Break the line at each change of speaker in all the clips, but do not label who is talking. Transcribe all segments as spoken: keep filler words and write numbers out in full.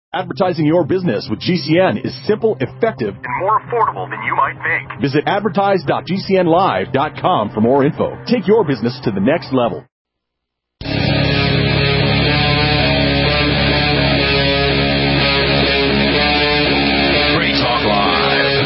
Advertising your business with G C N is simple, effective, and more affordable than you might think. Visit advertise dot g c n live dot com for more info. Take your business to the next level.
Free Talk Live.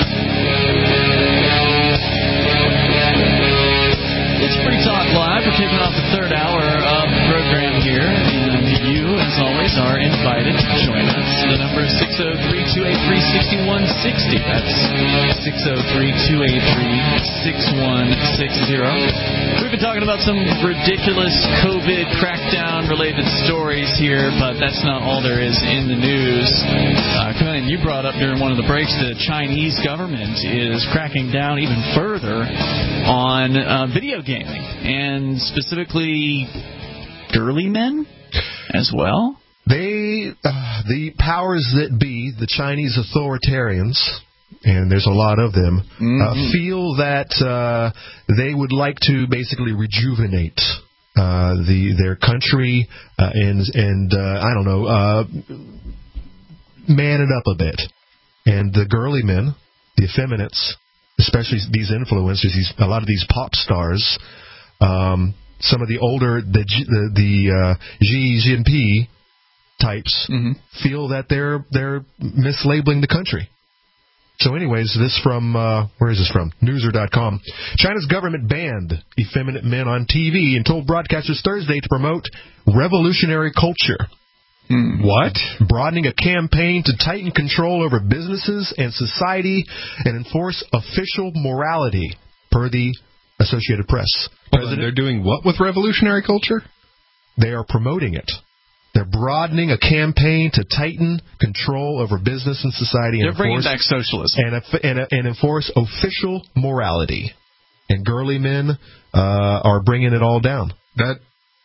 It's Free Talk Live. We're kicking off the third hour of the program here, and you, as always, are invited to join us. The number is six oh three, two eight three, six one six oh. That's six oh three, two eight three, six one six oh. We've been talking about some ridiculous COVID crackdown-related stories here, but that's not all there is in the news. Uh, Conan, you brought up during one of the breaks the Chinese government is cracking down even further on uh, video gaming, and specifically girly men as well.
They, uh, the powers that be, the Chinese authoritarians, and there's a lot of them, mm-hmm. uh, feel that uh, they would like to basically rejuvenate uh, the their country uh, and and uh, I don't know, uh, man it up a bit. And the girly men, the effeminates, especially these influencers, these a lot of these pop stars, um, some of the older the the, the uh, Xi Jinping types mm-hmm. feel that they're they're mislabeling the country. So anyways, this from, uh, where is this from? Newser dot com. China's government banned effeminate men on T V and told broadcasters Thursday to promote revolutionary culture.
Hmm.
What? Broadening a campaign to tighten control over businesses and society and enforce official morality, per the Associated Press.
Well, they're doing what with revolutionary culture?
They are promoting it. They're broadening a campaign to tighten control over business and society.
They're
and
bringing
enforce,
back socialism.
And, and, and enforce official morality. And girly men uh, are bringing it all down.
That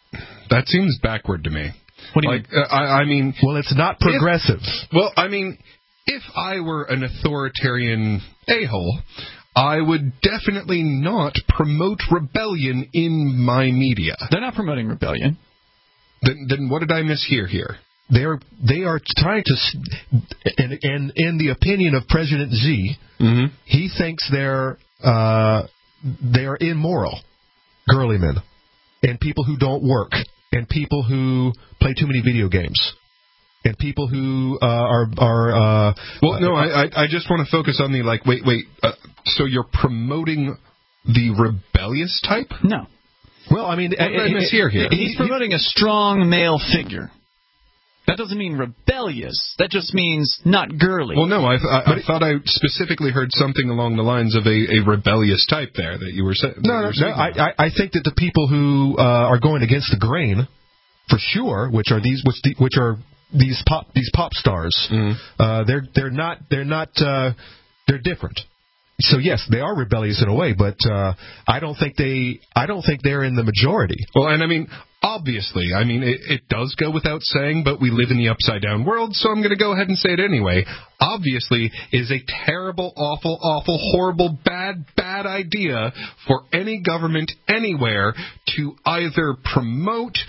that seems backward to me.
What do you
like, mean? Uh, I, I mean...
Well, it's not progressive.
If, well, I mean, if I were an authoritarian a-hole, I would definitely not promote rebellion in my media.
They're not promoting rebellion.
Then, then what did I mishear here?
They're they are trying to, and, and in the opinion of President Xi,
mm-hmm.
he thinks they're uh, they're immoral, girly men, and people who don't work, and people who play too many video games, and people who uh, are are. Uh,
well, no, I I just want to focus on the like. Wait, wait. Uh, so you're promoting the rebellious type?
No.
Well, I mean, what did I mishear here?
He's promoting a strong male figure. That doesn't mean rebellious. That just means not girly.
Well, no, I, I, I thought I specifically heard something along the lines of a, a rebellious type there that you were saying.
No, no, no. I, I think that the people who uh, are going against the grain, for sure, which are these, which, the, which are these pop these pop stars,
mm-hmm.
uh, they're they're not they're not uh, they're different. So yes, they are rebellious in a way, but uh, I don't think they. I don't think they're in the majority.
Well, and I mean, obviously, I mean, it, it does go without saying, but we live in the upside down world, so I'm going to go ahead and say it anyway. Obviously, it is a terrible, awful, awful, horrible, bad, bad idea for any government anywhere to either promote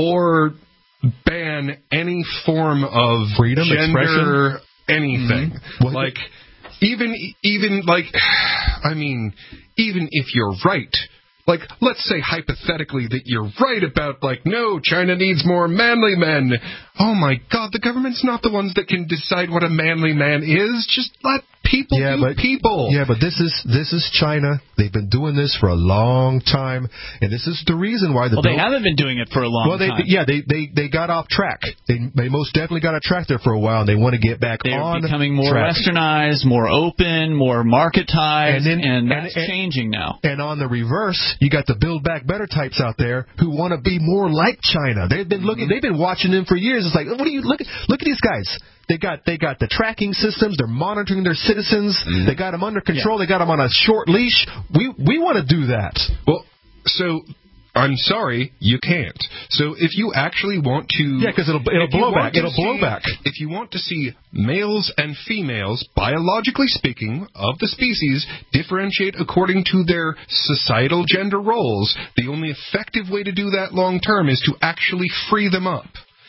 or ban any form of
freedom,
gender,
expression,
anything
mm-hmm. well,
like. Even, even, like, I mean, even if you're right, like, let's say hypothetically that you're right about, like, no, China needs more manly men. Oh, my God, the government's not the ones that can decide what a manly man is. Just let people
yeah,
be
but,
people.
Yeah, but this is this is China. They've been doing this for a long time, and this is the reason why the
well,
bill,
they haven't been doing it for a long
well, they,
time.
Yeah, they, they, they got off track. They they most definitely got off track there for a while, and they want to get back
They're
on
becoming more
track.
westernized, more open, more marketized, and, then, and that's
and, and,
changing now.
And on the reverse, you got the Build Back Better types out there who want to be more like China. They've been looking. Mm-hmm. They've been watching them for years. It's like, what do you look? Look at these guys. They got they got the tracking systems. They're monitoring their citizens. Mm-hmm. They got them under control. Yeah. They got them on a short leash. We we want to do that.
Well, so I'm sorry, you can't. So if you actually want to,
yeah, because it'll it'll blow back. It'll
see,
blow back.
If you want to see males and females, biologically speaking, of the species differentiate according to their societal gender roles, the only effective way to do that long term is to actually free them up.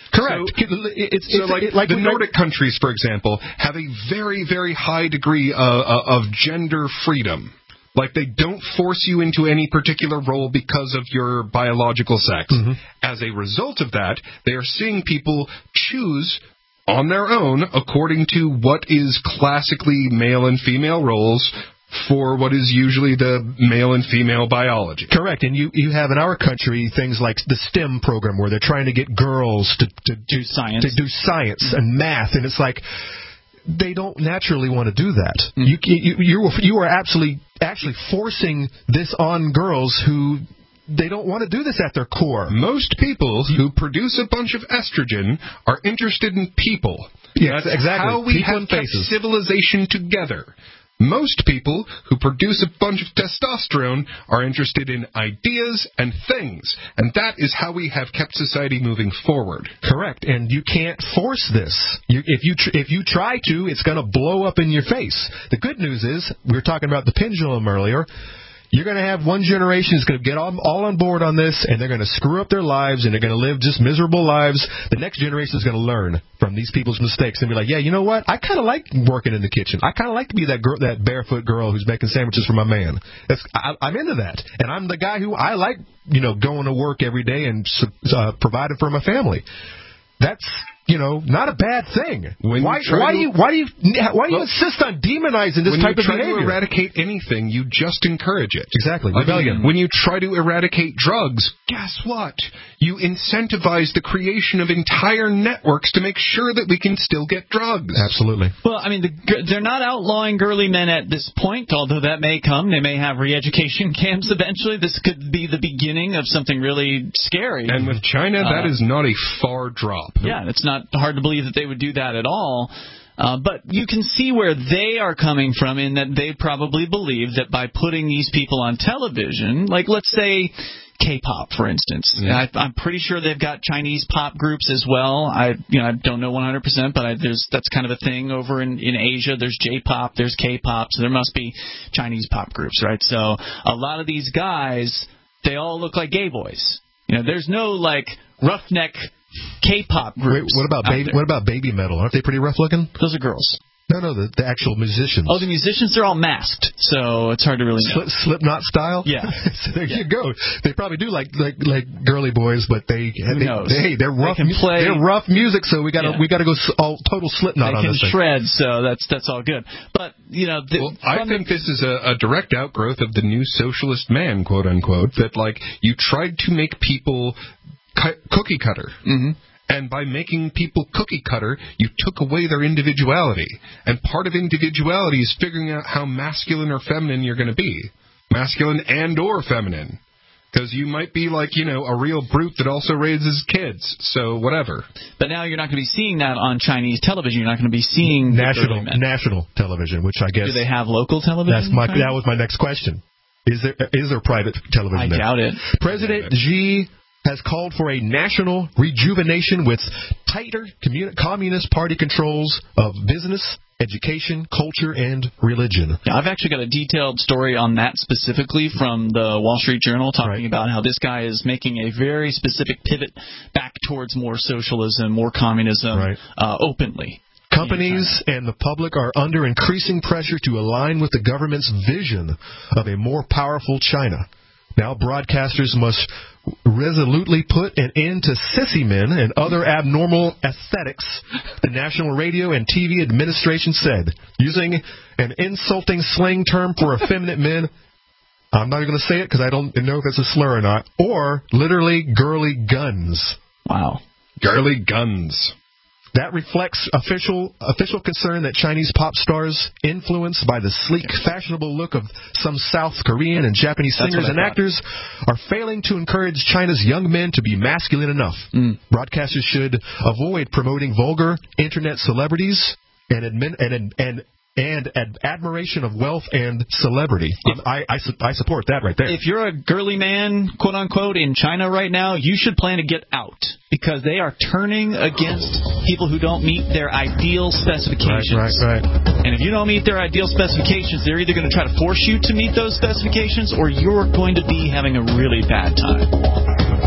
Correct.
So,
it's,
so
it's
like,
it, like
the Nordic countries, for example, have a very, very high degree of, of gender freedom. Like, they don't force you into any particular role because of your biological sex. Mm-hmm. As a result of that, they are seeing people choose on their own according to what is classically male and female roles for what is usually the male and female biology.
Correct. And you, you have in our country things like the STEM program where they're trying to get girls to, to
do science,
to do science mm-hmm. and math. And it's like, they don't naturally want to do that. Mm-hmm. You, you, you, you are absolutely, actually forcing this on girls who they don't want to do this at their core.
Most people who produce a bunch of estrogen are interested in people.
Yes,
That's
exactly.
how we
people
have kept civilization together. Most people who produce a bunch of testosterone are interested in ideas and things, and that is how we have kept society moving forward.
Correct, and you can't force this. You, if you tr- if you try to, it's going to blow up in your face. The good news is, we were talking about the pendulum earlier, you're going to have one generation that's going to get all, all on board on this, and they're going to screw up their lives, and they're going to live just miserable lives. The next generation is going to learn from these people's mistakes and be like, yeah, you know what? I kind of like working in the kitchen. I kind of like to be that girl, that barefoot girl who's making sandwiches for my man. That's, I, I'm into that. And I'm the guy who I like, you know, going to work every day and uh, providing for my family. That's, you know, not a bad thing.
When
why,
you
why
to,
do you why do you why do you
well,
insist on demonizing this type of behavior?
When you try to eradicate anything, you just encourage it.
Exactly.
I
Rebellion.
mean, when you try to eradicate drugs, guess what? You incentivize the creation of entire networks to make sure that we can still get drugs.
Absolutely.
Well, I mean, the, they're not outlawing girly men at this point, although that may come. They may have re-education camps eventually. This could be the beginning of something really scary.
And with China, uh, that is not a far drop.
Yeah, it's not hard to believe that they would do that at all. Uh, but you can see where they are coming from in that they probably believe that by putting these people on television, like let's say K-pop, for instance. Yeah. I, I'm pretty sure they've got Chinese pop groups as well. I, you know, I don't know one hundred percent, but I, there's that's kind of a thing over in, in Asia. There's J-pop, there's K-pop, so there must be Chinese pop groups, right? So a lot of these guys, they all look like gay boys. You know, there's no like roughneck K-pop groups.
Wait, what about baby? What about baby metal? Aren't they pretty rough looking?
Those are girls.
No, no, the, the actual musicians.
Oh, the musicians, they're all masked, so it's hard to really know.
Slip, Slipknot style?
Yeah.
So there
yeah.
you go. They probably do like like like girly boys, but they,
Who
they,
knows?
they hey, they're rough.
They can play,
they're rough music, so we got to
yeah.
we got to go all total Slipknot
they
on this thing.
They can shred, so that's that's all good. But you know, the,
well, I think the, this is a, a direct outgrowth of the new socialist man, quote unquote. That like you tried to make people cu- cookie cutter.
Mm-hmm.
And by making people cookie cutter, you took away their individuality. And part of individuality is figuring out how masculine or feminine you're going to be. Masculine and or feminine. Because you might be like, you know, a real brute that also raises kids. So whatever.
But now you're not going to be seeing that on Chinese television. You're not going to be seeing
national national television, which I guess.
Do they have local television?
That's my. That was my next question. Is there is there private television?
I
there?
doubt it.
President Xi has called for a national rejuvenation with tighter communi- Communist Party controls of business, education, culture, and religion.
Yeah, I've actually got a detailed story on that specifically from the Wall Street Journal talking
right.
about how this guy is making a very specific pivot back towards more socialism, more communism,
right.
uh, openly.
Companies and the public are under increasing pressure to align with the government's vision of a more powerful China. Now broadcasters must resolutely put an end to sissy men and other abnormal aesthetics, the National Radio and T V Administration said, using an insulting slang term for effeminate men. I'm not even going to say it because I don't know if it's a slur or not, or literally girly guns.
Wow.
Girly guns.
That reflects official official concern that Chinese pop stars, influenced by the sleek, fashionable look of some South Korean and Japanese singers and actors, are failing to encourage China's young men to be masculine enough. Mm. Broadcasters should avoid promoting vulgar internet celebrities and admin, and and and ad- admiration of wealth and celebrity. If, I, I, I support that right there.
If you're a girly man, quote unquote, in China right now, you should plan to get out because they are turning against people who don't meet their ideal specifications.
Right, right, right.
And if you don't meet their ideal specifications, they're either going to try to force you to meet those specifications or you're going to be having a really bad time.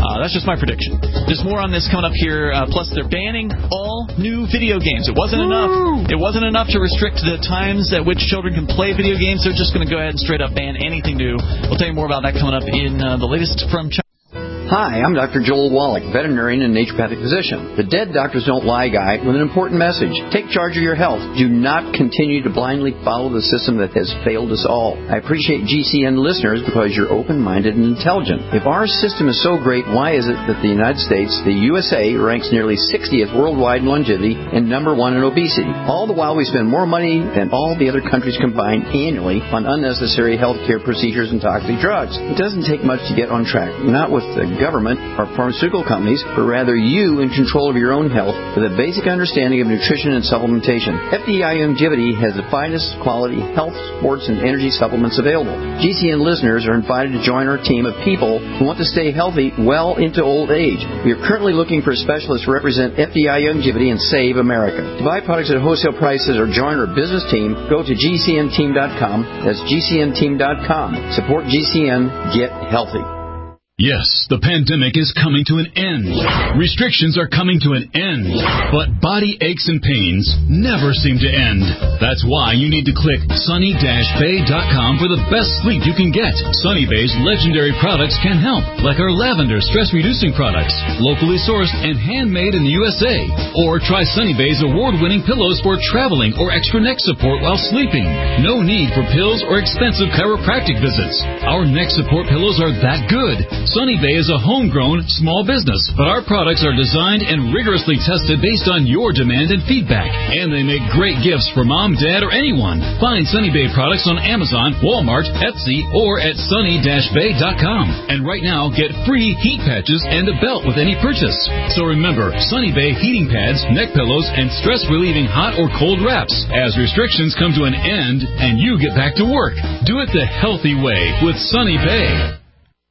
Uh, that's just my prediction. There's more on this coming up here. Uh, plus, they're banning all new video games. It wasn't Woo! enough. It wasn't enough to restrict the times at which children can play video games. They're just going to go ahead and straight up ban anything new. We'll tell you more about that coming up in uh, the latest from China.
Hi, I'm Doctor Joel Wallach, veterinarian and naturopathic physician. The Dead Doctors Don't Lie guy with an important message. Take charge of your health. Do not continue to blindly follow the system that has failed us all. I appreciate G C N listeners because you're open-minded and intelligent. If our system is so great, why is it that the United States, the U S A, ranks nearly sixtieth worldwide in longevity and number one in obesity? All the while we spend more money than all the other countries combined annually on unnecessary health care procedures and toxic drugs. It doesn't take much to get on track. Not with the government or pharmaceutical companies, but rather you in control of your own health with a basic understanding of nutrition and supplementation. F D I Longevity has the finest quality health, sports, and energy supplements available. G C N listeners are invited to join our team of people who want to stay healthy well into old age. We are currently looking for specialists to represent F D I Longevity and Save America. To buy products at wholesale prices or join our business team, go to G C N team dot com. That's G C N team dot com. Support G C N. Get healthy.
Yes, the pandemic is coming to an end. Restrictions are coming to an end. But body aches and pains never seem to end. That's why you need to click sunny dash bay dot com for the best sleep you can get. Sunny Bay's legendary products can help, like our lavender stress-reducing products, locally sourced and handmade in the U S A. Or try Sunny Bay's award-winning pillows for traveling or extra neck support while sleeping. No need for pills or expensive chiropractic visits. Our neck support pillows are that good. Sunny Bay is a homegrown small business, but our products are designed and rigorously tested based on your demand and feedback. And they make great gifts for mom, dad, or anyone. Find Sunny Bay products on Amazon, Walmart, Etsy, or at sunny dash bay dot com. And right now, get free heat patches and a belt with any purchase. So remember, Sunny Bay heating pads, neck pillows, and stress-relieving hot or cold wraps. As restrictions come to an end and you get back to work, do it the healthy way with Sunny Bay.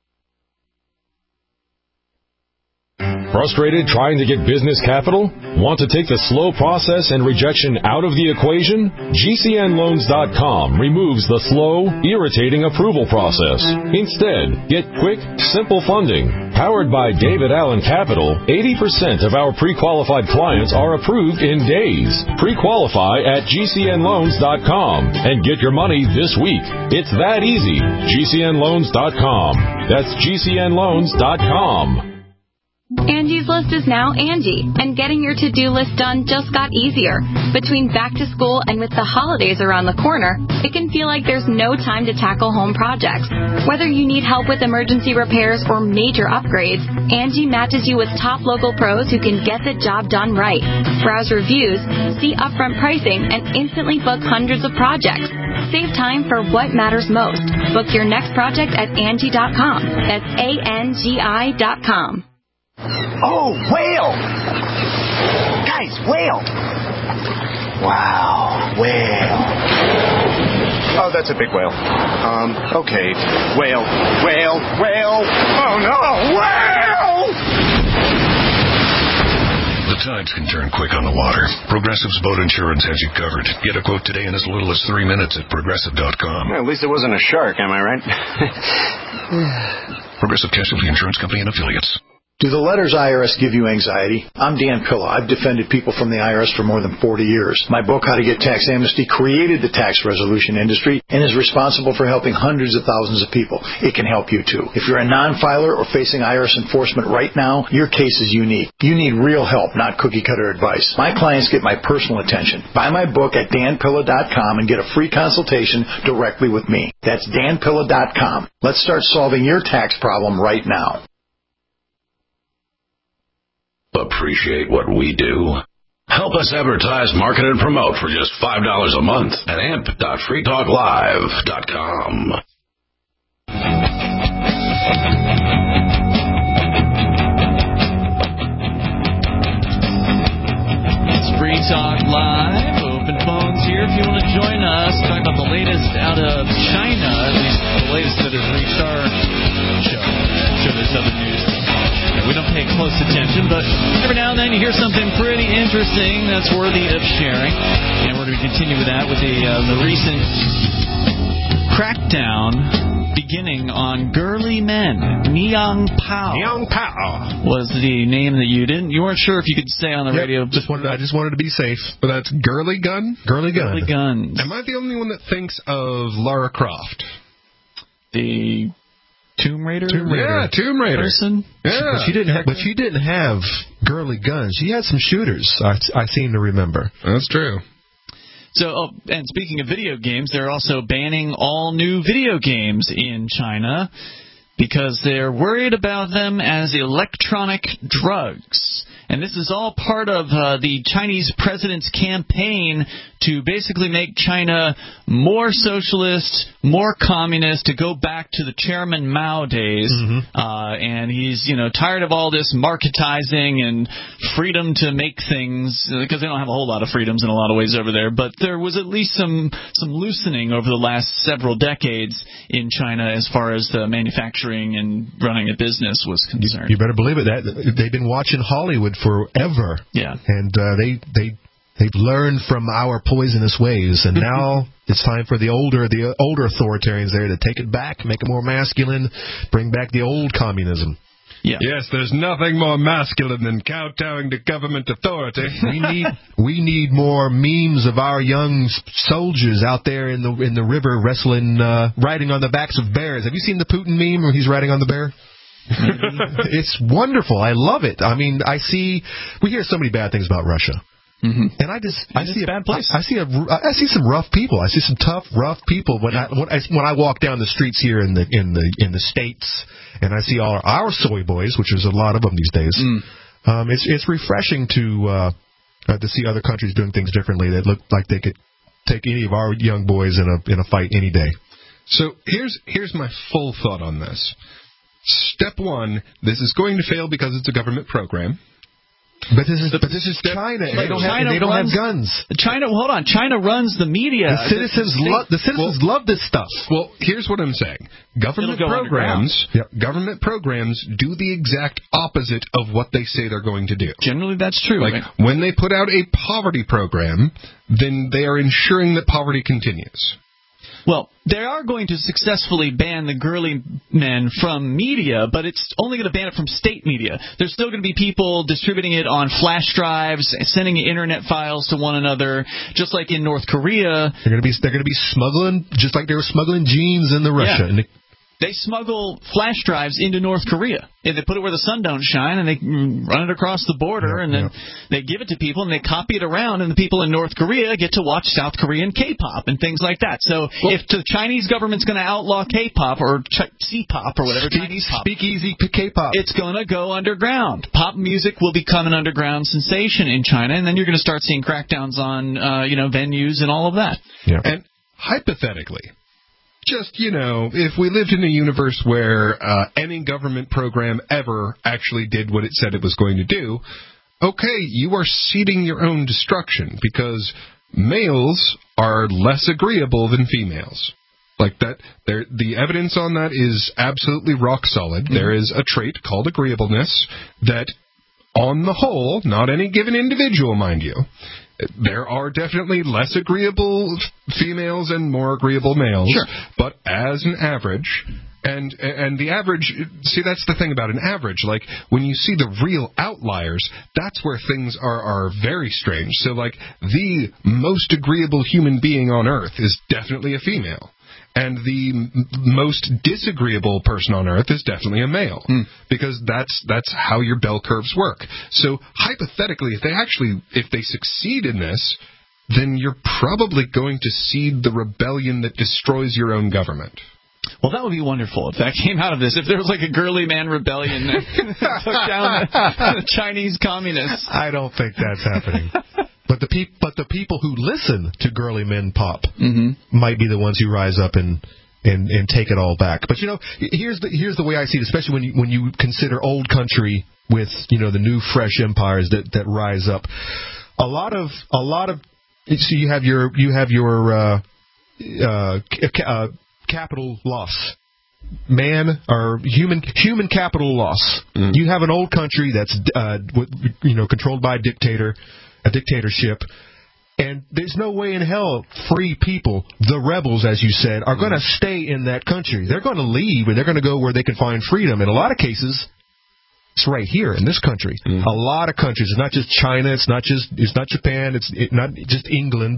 Frustrated trying to get business capital? Want to take the slow process and rejection out of the equation? G C N loans dot com removes the slow, irritating approval process. Instead, get quick, simple funding. Powered by David Allen Capital, eighty percent of our pre-qualified clients are approved in days. Pre-qualify at G C N loans dot com and get your money this week. It's that easy. G C N loans dot com. That's G C N loans dot com.
Angie's List is now Angie, and getting your to-do list done just got easier. Between back to school and with the holidays around the corner, it can feel like there's no time to tackle home projects. Whether you need help with emergency repairs or major upgrades, Angie matches you with top local pros who can get the job done right. Browse reviews, see upfront pricing, and instantly book hundreds of projects. Save time for what matters most. Book your next project at Angie dot com. That's A N G I dot com.
Oh, whale! Guys, whale! Wow, whale. Oh, that's a big whale. Um, okay. Whale, whale, whale! Oh no, whale!
The tides can turn quick on the water. Progressive's boat insurance has you covered. Get a quote today in as little as three minutes at progressive dot com.
Well, at least it wasn't a shark, am I right?
Progressive Casualty Insurance Company and Affiliates.
Do the letters I R S give you anxiety? I'm Dan Pilla. I've defended people from the I R S for more than forty years. My book, How to Get Tax Amnesty, created the tax resolution industry and is responsible for helping hundreds of thousands of people. It can help you, too. If you're a non-filer or facing I R S enforcement right now, your case is unique. You need real help, not cookie-cutter advice. My clients get my personal attention. Buy my book at Dan Pilla dot com and get a free consultation directly with me. That's Dan Pilla dot com. Let's start solving your tax problem right now.
Appreciate what we do? Help us advertise, market, and promote for just five dollars a month at amp dot free talk live dot com.
It's Free Talk Live. Open phones here if you want to join us. Talk about the latest out of China, at least the latest that has reached our show. I'm sure there's other news. We don't pay close attention, but every now and then you hear something pretty interesting that's worthy of sharing. And we're going to continue with that with the, uh, the recent crackdown beginning on Girly Men. Niang Pao.
Niang Pao
was the name that you didn't. You weren't sure if you could say on the
yep,
radio.
Just wanted, I just wanted to be safe.
But that's Girly Gun?
Girly Gun.
Girly Guns.
Am I the only one that thinks of Lara Croft?
The Tomb Raider?
Tomb Raider. Yeah, Tomb Raider.
Person?
Yeah.
But she didn't have, but she didn't have girly guns. She had some shooters, I, I seem to remember.
That's true.
So, oh, and speaking of video games, they're also banning all new video games in China because they're worried about them as electronic drugs. And this is all part of uh, the Chinese president's campaign to basically make China more socialist, more communist, to go back to the Chairman Mao days. Mm-hmm. Uh, and he's, you know, tired of all this marketizing and freedom to make things, because they don't have a whole lot of freedoms in a lot of ways over there. But there was at least some, some loosening over the last several decades in China as far as the manufacturing and running a business was concerned.
You, you better believe it. That they've been watching Hollywood forever.
Yeah.
And uh, they they they've learned from our poisonous ways, and now it's time for the older the older authoritarians there to take it back, make it more masculine, bring back the old communism.
Yeah.
Yes, there's nothing more masculine than kowtowing to government authority.
we need we need more memes of our young soldiers out there in the in the river wrestling, uh, riding on the backs of bears. Have you seen the Putin meme where he's riding on the bear? It's wonderful. I love it. I mean, I see we hear so many bad things about Russia.
Mm-hmm.
And I just I
it's
see
a bad place.
I, I see a I see some rough people. I see some tough, rough people when I when I when I walk down the streets here in the in the in the States, and I see all our, our soy boys, which is a lot of them these days. Mm. Um, it's it's refreshing to uh, uh, to see other countries doing things differently that look like they could take any of our young boys in a in a fight any day.
So here's here's my full thought on this. Step one: this is going to fail because it's a government program.
But this is but this is China. They don't have they don't
runs,
have guns.
China, hold on. China runs the media.
The citizens love the citizens well, love this stuff.
Well, here's what I'm saying. Government programs, yep. government programs do the exact opposite of what they say they're going to do.
Generally, that's true.
Like
right?
when they put out a poverty program, then they are ensuring that poverty continues.
Well, they are going to successfully ban the girly men from media, but it's only going to ban it from state media. There's still going to be people distributing it on flash drives, sending internet files to one another, just like in North Korea.
They're going to be they're going to be smuggling, just like they were smuggling jeans into Russia.
Yeah.
And they,
They smuggle flash drives into North Korea. And they put it where the sun don't shine, and they run it across the border,
yep,
and then
yep.
they give it to people, and they copy it around, and the people in North Korea get to watch South Korean K-pop and things like that. So well, if the Chinese government's going to outlaw K-pop or ch- C-pop or whatever,
speak,
Chinese pop,
speak easy K-pop,
it's going to go underground. Pop music will become an underground sensation in China, and then you're going to start seeing crackdowns on, uh, you know, venues and all of that.
Yeah.
And hypothetically, just, you know, if we lived in a universe where uh, any government program ever actually did what it said it was going to do, okay, you are seeding your own destruction because males are less agreeable than females. Like that, there, the evidence on that is absolutely rock solid. Mm-hmm. There is a trait called agreeableness that, on the whole, not any given individual, mind you, there are definitely less agreeable females and more agreeable males.
Sure.
But as an average, and and the average, see, that's the thing about an average. Like, when you see the real outliers, that's where things are, are very strange. So, like, the most agreeable human being on Earth is definitely a female. And the m- most disagreeable person on Earth is definitely a male, mm. because that's that's how your bell curves work. So hypothetically, if they actually if they succeed in this, then you're probably going to seed the rebellion that destroys your own government.
Well, that would be wonderful if that came out of this. If there was like a girly man rebellion that took down the, the Chinese communists.
I don't think that's happening. But the peop- but the people who listen to girly men pop mm-hmm. might be the ones who rise up and, and, and take it all back. But you know, here's the here's the way I see it, especially when you when you consider old country with, you know, the new fresh empires that, that rise up. A lot of a lot of so you have your you have your uh, uh, uh, capital loss. Man or human human capital loss. Mm-hmm. You have an old country that's uh, you know controlled by a dictator. A dictatorship, And there's no way in hell free people, the rebels, as you said, are going to stay in that country. They're going to leave, and they're going to go where they can find freedom. In a lot of cases, it's right here in this country. Mm. A lot of countries. It's not just China. It's not just it's not Japan. It's it, not just England.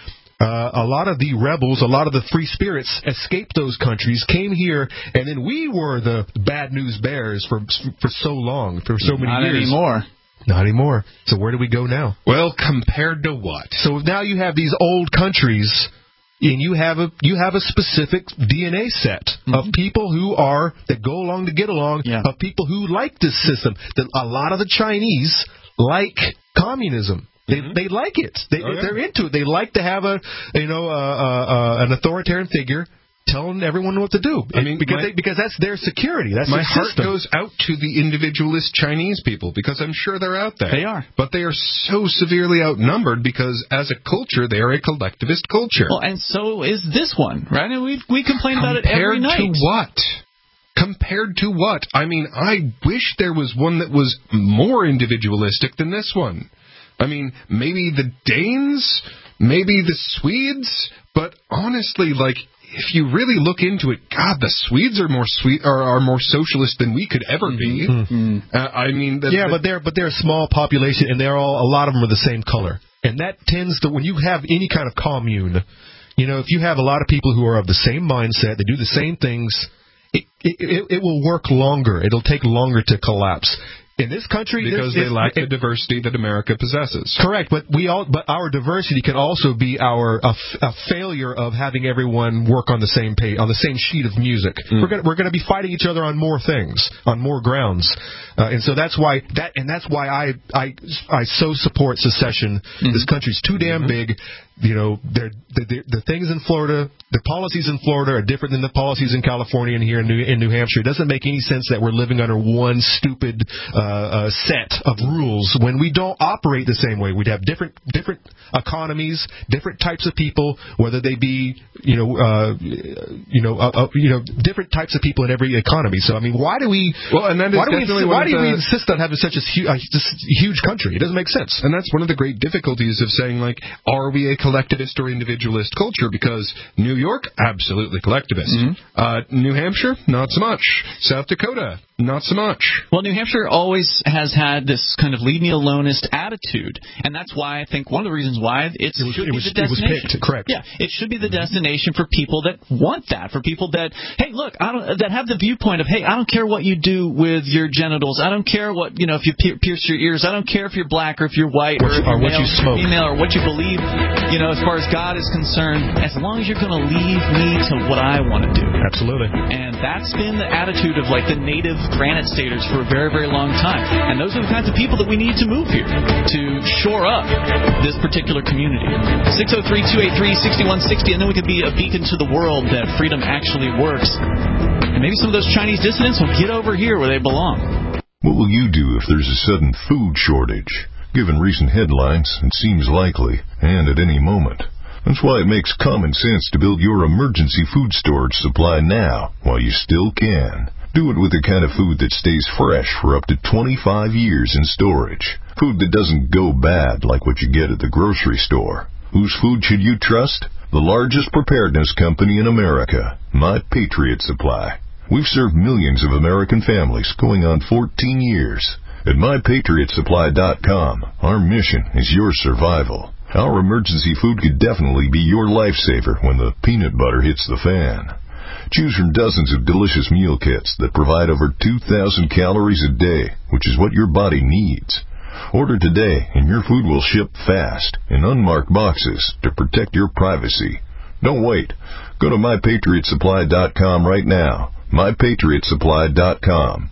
Uh, a lot of the rebels, a lot of the free spirits escaped those countries, came here, and then we were the bad news bears for for so long, for so many
not
years.
Not anymore.
Not anymore. So where do we go now?
Well, compared to what?
So now you have these old countries, and you have a you have a specific D N A set mm-hmm. of people who are that go along to get along, yeah. of people who like this system. That a lot of the Chinese like communism. They mm-hmm. they like it. They oh, yeah. they're into it. They like to have a you know uh, uh, uh, an authoritarian figure telling everyone what to do. I mean, because my, they, because that's their security. That's
my
their
heart
system.
goes out to the individualist Chinese people because I'm sure they're out there.
They are,
but they are so severely outnumbered because as a culture they are a collectivist culture.
Well, and so is this one, right? And we we complain about it every night.
Compared to what? Compared to what? I mean, I wish there was one that was more individualistic than this one. I mean, maybe the Danes, maybe the Swedes, but honestly, like, if you really look into it, God, the Swedes are more sweet are, are more socialist than we could ever be. Mm-hmm. Uh, I mean, the,
yeah,
the,
but they're but they're a small population, and they're all a lot of them are the same color, and that tends to when you have any kind of commune, you know, if you have a lot of people who are of the same mindset, they do the same things, it it, it, it will work longer. It'll take longer to collapse. In this country,
because they lack the diversity that America possesses.
Correct, but we all, but our diversity can also be our a, a failure of having everyone work on the same page, on the same sheet of music. Mm. We're gonna we're gonna be fighting each other on more things, on more grounds, uh, and so that's why that and that's why I I I so support secession. Mm-hmm. This country's too damn mm-hmm. big. You know, the, the the things in Florida, the policies in Florida are different than the policies in California and here in New, in New Hampshire. It doesn't make any sense that we're living under one stupid uh, uh, set of rules when we don't operate the same way. We'd have different different economies, different types of people, whether they be you know uh, you know uh, uh, you know different types of people in every economy. So I mean, why do we
well and that is
why do we
definitely
why
one
do
of
we
the,
insist on having such a, hu- a this huge country? It doesn't make sense.
And that's one of the great difficulties of saying, like, are we a collectivist or individualist culture? Because New York, absolutely collectivist. Mm-hmm. Uh, New Hampshire, not so much. South Dakota, not so much.
Well, New Hampshire always has had this kind of leave me alone-ist attitude, and that's why I think one of the reasons why it's,
it, was,
should
it,
be
was,
the destination.
It was picked, correct.
Yeah, it should be the destination for people that want that, for people that, hey, look, I don't, that have the viewpoint of, hey, I don't care what you do with your genitals. I don't care what, you know, if you pierce your ears. I don't care if you're black or if you're white or,
or,
if you're
or what
male,
you smoke,
female, or what you believe. You know, as far as God is concerned, as long as you're going to leave me to what I want to do.
Absolutely.
And that's been the attitude of, like, the native Granite Staters for a very, very long time. And those are the kinds of people that we need to move here to shore up this particular community. six oh three, two eight three, six one six oh, and then we could be a beacon to the world that freedom actually works. And maybe some of those Chinese dissidents will get over here where they belong.
What will you do if there's a sudden food shortage? Given recent headlines, it seems likely, and at any moment. That's why it makes common sense to build your emergency food storage supply now, while you still can. Do it with the kind of food that stays fresh for up to twenty-five years in storage. Food that doesn't go bad like what you get at the grocery store. Whose food should you trust? The largest preparedness company in America, My Patriot Supply. We've served millions of American families going on fourteen years. At my patriot supply dot com, our mission is your survival. Our emergency food could definitely be your lifesaver when the peanut butter hits the fan. Choose from dozens of delicious meal kits that provide over two thousand calories a day, which is what your body needs. Order today and your food will ship fast in unmarked boxes to protect your privacy. Don't wait. Go to my patriot supply dot com right now. my patriot supply dot com.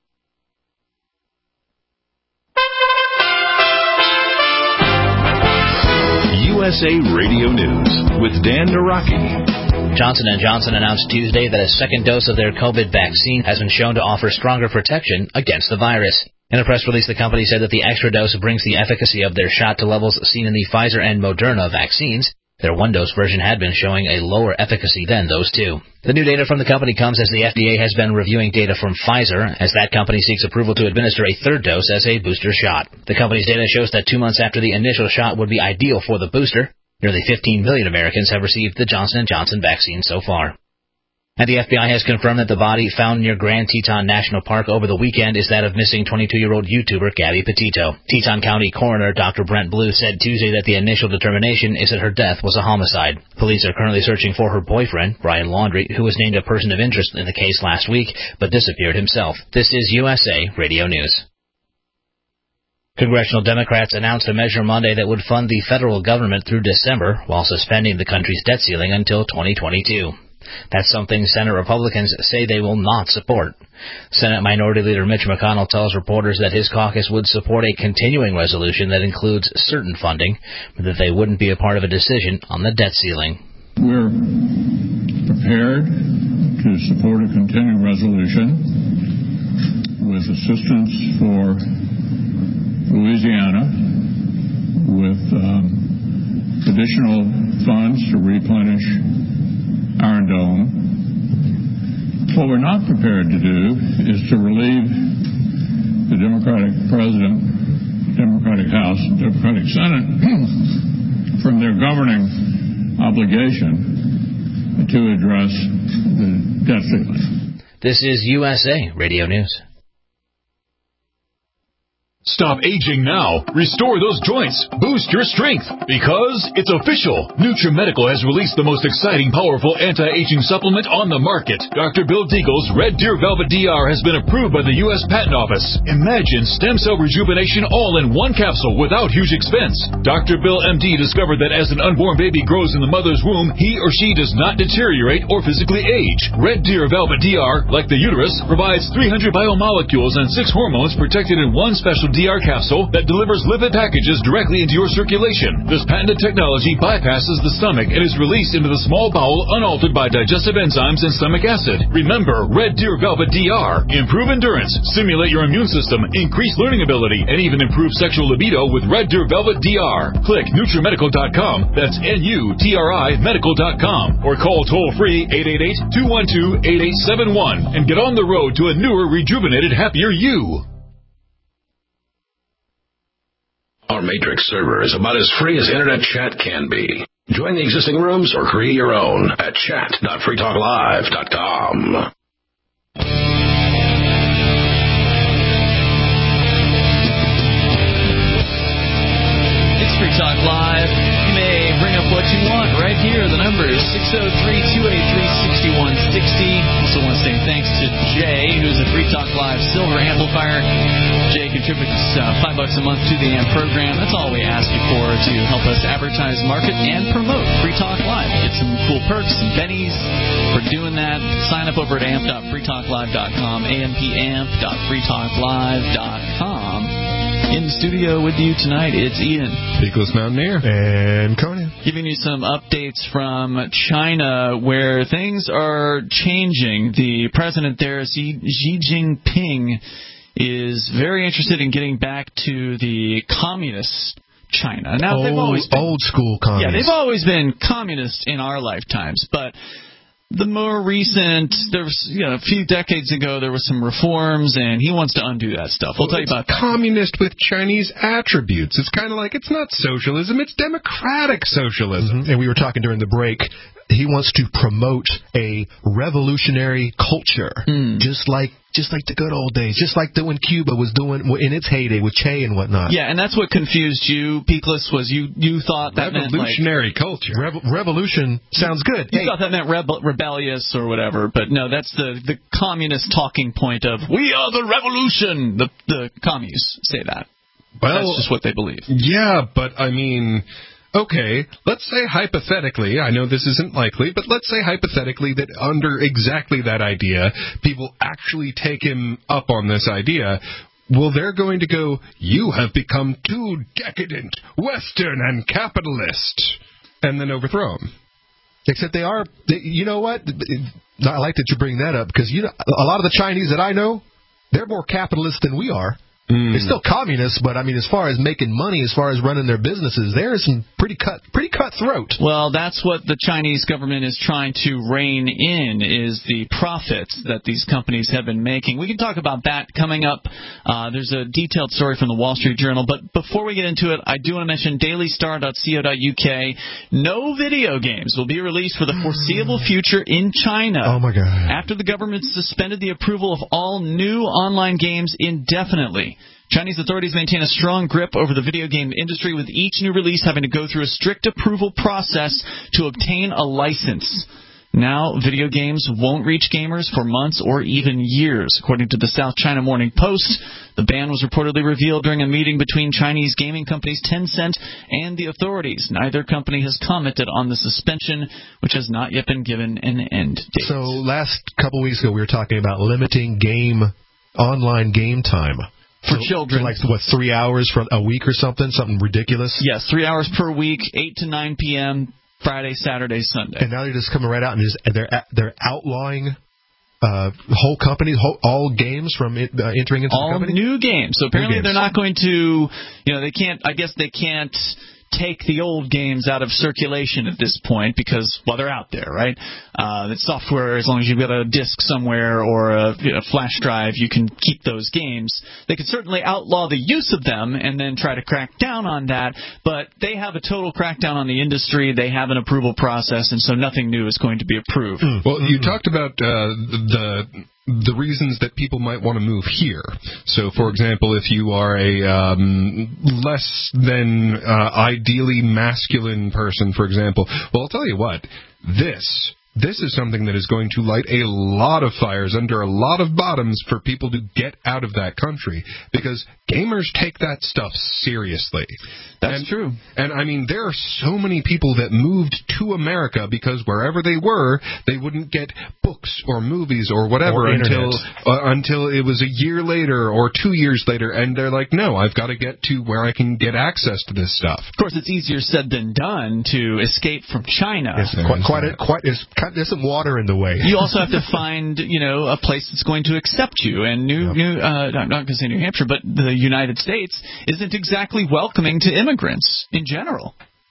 U S A Radio News with Dan Naraki.
Johnson and Johnson announced Tuesday that a second dose of their COVID vaccine has been shown to offer stronger protection against the virus. In a press release, the company said that the extra dose brings the efficacy of their shot to levels seen in the Pfizer and Moderna vaccines. Their one-dose version had been showing a lower efficacy than those two. The new data from the company comes as the F D A has been reviewing data from Pfizer, as that company seeks approval to administer a third dose as a booster shot. The company's data shows that two months after the initial shot would be ideal for the booster. Nearly fifteen million Americans have received the Johnson and Johnson vaccine so far. And the F B I has confirmed that the body found near Grand Teton National Park over the weekend is that of missing twenty-two-year-old YouTuber Gabby Petito. Teton County Coroner Doctor Brent Blue said Tuesday that the initial determination is that her death was a homicide. Police are currently searching for her boyfriend, Brian Laundrie, who was named a person of interest in the case last week, but disappeared himself. This is U S A Radio News. Congressional Democrats announced a measure Monday that would fund the federal government through December while suspending the country's debt ceiling until twenty twenty-two. That's something Senate Republicans say they will not support. Senate Minority Leader Mitch McConnell tells reporters that his caucus would support a continuing resolution that includes certain funding, but that they wouldn't be a part of a decision on the debt ceiling.
We're prepared to support a continuing resolution with assistance for Louisiana, with um, additional funds to replenish Iron Dome. What we're not prepared to do is to relieve the Democratic President, Democratic House, Democratic Senate from their governing obligation to address the debt ceiling.
This is U S A Radio News.
Stop aging now. Restore those joints. Boost your strength. Because it's official. NutriMedical has released the most exciting, powerful anti-aging supplement on the market. Doctor Bill Deagle's Red Deer Velvet D R has been approved by the U S Patent Office. Imagine stem cell rejuvenation all in one capsule without huge expense. Doctor Bill M D discovered that as an unborn baby grows in the mother's womb, he or she does not deteriorate or physically age. Red Deer Velvet D R, like the uterus, provides three hundred biomolecules and six hormones protected in one special D R capsule that delivers lipid packages directly into your circulation. This patented technology bypasses the stomach and is released into the small bowel unaltered by digestive enzymes and stomach acid. Remember, Red Deer Velvet D R. Improve endurance, stimulate your immune system, increase learning ability, and even improve sexual libido with Red Deer Velvet D R. Click NutriMedical dot com, that's N U T R I medical dot com, or call toll-free eight eight eight, two one two, eight eight seven one and get on the road to a newer, rejuvenated, happier you.
Our Matrix server is about as free as internet chat can be. Join the existing rooms or create your own at chat dot free talk live dot com.
It's Free Talk Live. You may bring up what you want right here. The number is six oh three, two eight three, six one six oh. Also want to say thanks to Jay, who's a Free Talk Live Silver Amplifier. Jay contributes uh, five bucks a month to the A M P program. That's all we ask you for, to help us advertise, market, and promote Free Talk Live. Get some cool perks and bennies for doing that. Sign up over at A M P dot free talk live dot com, A M P A M P dot free talk live dot com. In the studio with you tonight, it's Ian.
Peakless Mountaineer.
And Conan.
Giving you some updates from China, where things are changing. The president there, Xi, Xi Jinping, is very interested in getting back to the communist China. Now,
old,
they've always been,
old school communists.
Yeah, they've always been communists in our lifetimes, but the more recent, there was, you know, a few decades ago, there was some reforms, and he wants to undo that stuff. We'll
well,
tell you about that.
Communist with Chinese attributes. It's kind of like, it's not socialism, it's democratic socialism.
Mm-hmm. And we were talking during the break, he wants to promote a revolutionary culture, mm. just like just like the good old days, just like the, when Cuba was doing in its heyday with Che and whatnot.
Yeah, and that's what confused you, Peakless, was you, you thought that
revolutionary
meant, like,
culture.
Revo- revolution sounds good.
You
hey.
thought that meant rebe- rebellious or whatever, but no, that's the, the communist talking point of, we are the revolution. The, the commies say that.
Well,
that's just what they believe.
Yeah, but I mean, okay, let's say hypothetically, I know this isn't likely, but let's say hypothetically that under exactly that idea, people actually take him up on this idea. Well, they're going to go, you have become too decadent, Western, and capitalist, and then overthrow him.
Except they are, they, you know what? I like that you bring that up, because you know, a lot of the Chinese that I know, they're more capitalist than we are. Mm. They're still communists, but I mean, as far as making money, as far as running their businesses, there is some pretty cut, pretty cutthroat.
Well, that's what the Chinese government is trying to rein in, is the profits that these companies have been making. We can talk about that coming up. Uh, there's a detailed story from the Wall Street Journal, but before we get into it, I do want to mention daily star dot co dot U K. No video games will be released for the foreseeable future in China.
Oh my God!
After the government suspended the approval of all new online games indefinitely. Chinese authorities maintain a strong grip over the video game industry, with each new release having to go through a strict approval process to obtain a license. Now, video games won't reach gamers for months or even years. According to the South China Morning Post, the ban was reportedly revealed during a meeting between Chinese gaming companies Tencent and the authorities. Neither company has commented on the suspension, which has not yet been given an end date.
So last couple weeks ago, we were talking about limiting game online game time.
For
so,
children.
So like, what, three hours for a week or something? Something ridiculous?
Yes, three hours per week, eight to nine p.m., Friday, Saturday, Sunday.
And now they're just coming right out and just, they're they're outlawing uh, whole companies, whole, all games from it, uh, entering into
all
the company?
All new games. So apparently
games.
They're not going to, you know, they can't, I guess they can't take the old games out of circulation at this point because, well, they're out there, right? Uh, it's software, as long as you've got a disk somewhere or a, you know, flash drive, you can keep those games. They could certainly outlaw the use of them and then try to crack down on that, but they have a total crackdown on the industry. They have an approval process, and so nothing new is going to be approved.
Well, you talked about uh, the... the reasons that people might want to move here. So, for example, if you are a um, less than uh, ideally masculine person, for example, well, I'll tell you what, this... This is something that is going to light a lot of fires under a lot of bottoms for people to get out of that country, because gamers take that stuff seriously.
That's
and,
true.
And, I mean, there are so many people that moved to America because wherever they were, they wouldn't get books or movies or whatever
or
until uh, until it was a year later or two years later, and they're like, no, I've got to get to where I can get access to this stuff.
Of course, it's easier said than done to escape from China.
It's quite, quite, a, quite it's, there's some water in the way.
You also have to find, you know, a place that's going to accept you. And New, yep. New uh, I'm not going to say New Hampshire, but the United States isn't exactly welcoming to immigrants in general.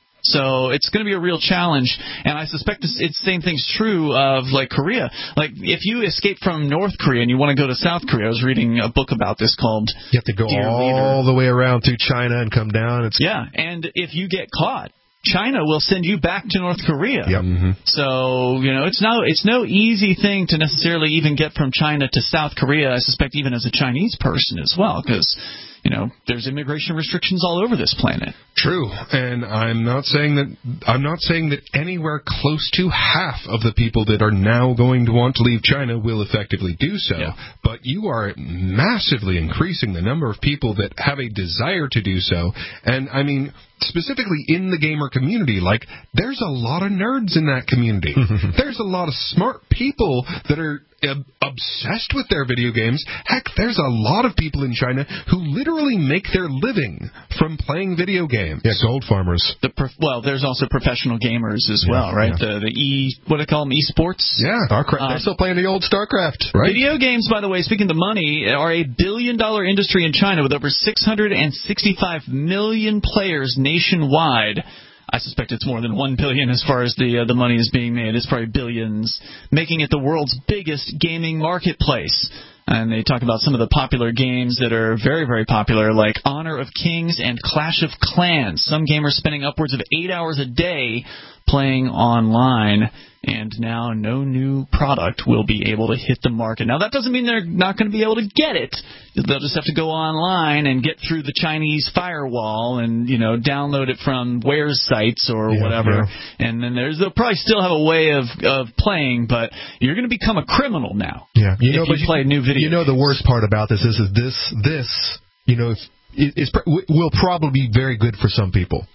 So it's going to be a real challenge, and I suspect it's, it's the same thing's true of, like, Korea. Like, if you escape from North Korea and you want to go to South Korea, I was reading a book about this called
You have to go
Dear
all
Leader.
the way around through China and come down. It's
yeah, and if you get caught, China will send you back to North Korea.
Yep. Mm-hmm.
So, you know, it's no it's no easy thing to necessarily even get from China to South Korea, I suspect, even as a Chinese person as well, because, you know, there's immigration restrictions all over this planet.
True, and I'm not saying that I'm not saying that anywhere close to half of the people that are now going to want to leave China will effectively do so.
Yeah.
But you are massively increasing the number of people that have a desire to do so, and I mean, specifically in the gamer community, like, there's a lot of nerds in that community. There's a lot of smart people that are uh, obsessed with their video games. Heck, there's a lot of people in China who literally make their living from playing video games.
Yeah, gold farmers.
The prof- well, there's also professional gamers as
yeah,
well, right?
Yeah.
The the e what do they call them? Esports.
Yeah, Starcraft.
Um,
they're still playing the old Starcraft, right?
Video games, by the way, speaking of money, are a billion dollar industry in China with over six hundred sixty-five million players nationwide. I suspect it's more than one billion as far as the uh, the money is being made. It's probably billions, making it the world's biggest gaming marketplace. And they talk about some of the popular games that are very, very popular, like Honor of Kings and Clash of Clans. Some gamers spending upwards of eight hours a day playing online. And now no new product will be able to hit the market. Now, that doesn't mean they're not going to be able to get it. They'll just have to go online and get through the Chinese firewall and, you know, download it from Ware's sites or
yeah,
whatever.
Yeah.
And then there's they'll probably still have a way of of playing, but you're going to become a criminal now.
Yeah, you know,
if
but
you play new video.
You know, the worst part about this is, is this this you know, is will probably be very good for some people.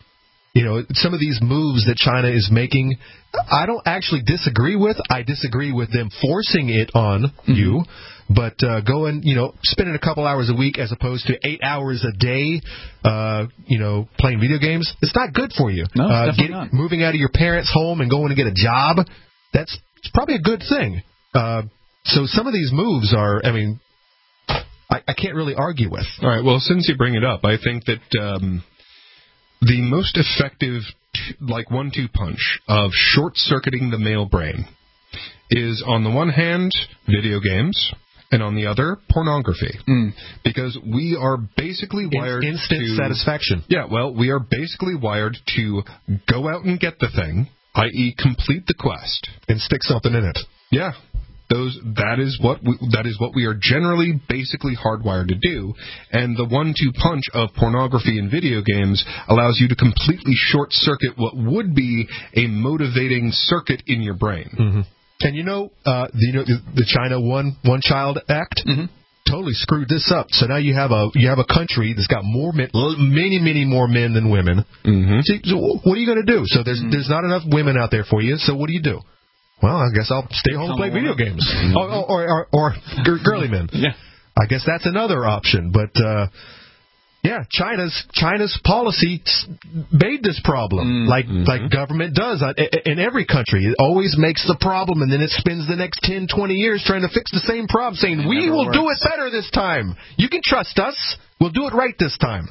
You know, some of these moves that China is making, I don't actually disagree with. I disagree with them forcing it on mm-hmm. you. But uh, going, you know, spending a couple hours a week as opposed to eight hours a day, uh, you know, playing video games, it's not good for you.
No,
uh,
definitely
getting,
not.
Moving out of your parents' home and going to get a job, that's it's probably a good thing. Uh, so some of these moves are, I mean, I, I can't really argue with.
All right, well, since you bring it up, I think that um, the most effective, t- like, one-two punch of short-circuiting the male brain is, on the one hand, video games, and on the other, pornography.
Mm.
Because we are basically wired
In- instant
to...
satisfaction.
Yeah, well, we are basically wired to go out and get the thing, that is complete the quest.
And stick something in it.
Yeah. Those that is what we, that is what we are generally basically hardwired to do, and the one-two punch of pornography and video games allows you to completely short-circuit what would be a motivating circuit in your brain.
Mm-hmm. And you know, uh, the, you know, the China One One Child Act
mm-hmm.
totally screwed this up. So now you have a you have a country that's got more men, many many more men than women.
Mm-hmm.
So, so what are you going to do? So there's mm-hmm. there's not enough women out there for you. So what do you do? Well, I guess I'll stay home and play video games. Mm-hmm. Or, or, or, or girly men.
Yeah.
I guess that's another option. But, uh, yeah, China's China's policy made this problem, mm-hmm. like like government does in every country. It always makes the problem, and then it spends the next ten, twenty years trying to fix the same problem, saying, it we will works. do it better this time. You can trust us. We'll do it right this time.